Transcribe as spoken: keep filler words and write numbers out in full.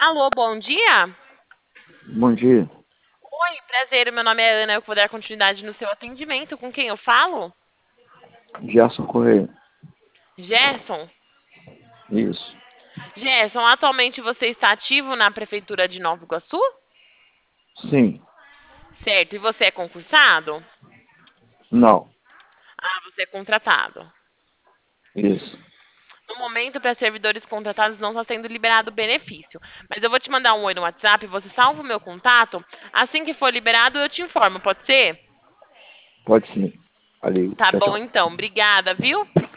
Alô, bom dia. Bom dia, Oi, prazer. Meu nome é Ana. Eu vou dar continuidade no seu atendimento. Com quem eu falo? Gerson Correia. Gerson. Isso. Gerson, atualmente você está ativo na Prefeitura de Nova Iguaçu? Sim. Certo. E você é concursado? Não. Ah, você é contratado. Isso. No momento, para servidores contratados não está sendo liberado o benefício. Mas eu vou te mandar um oi no WhatsApp, você salva o meu contato. Assim que for liberado, eu te informo, pode ser? Pode sim. Valeu. Tá Tchau, bom tchau. então. Obrigada, viu?